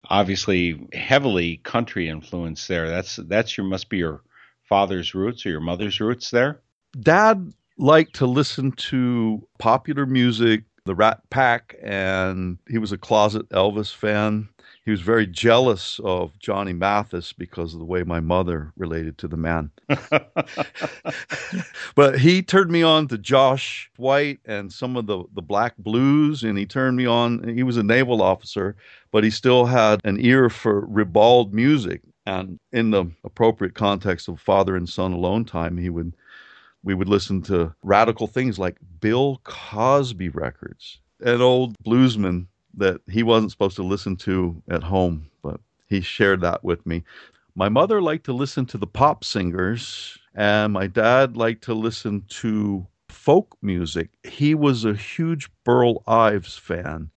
obviously heavily country influence there. That's your must be your father's roots or your mother's roots there. Dad liked to listen to popular music, the Rat Pack, and he was a closet Elvis fan. He was very jealous of Johnny Mathis because of the way my mother related to the man. But he turned me on to Josh White and some of the black blues, and he turned me on. He was a naval officer, but he still had an ear for ribald music. And in the appropriate context of father and son alone time, we would listen to radical things like Bill Cosby records, an old bluesman that he wasn't supposed to listen to at home, but he shared that with me. My mother liked to listen to the pop singers, and my dad liked to listen to folk music. He was a huge Burl Ives fan.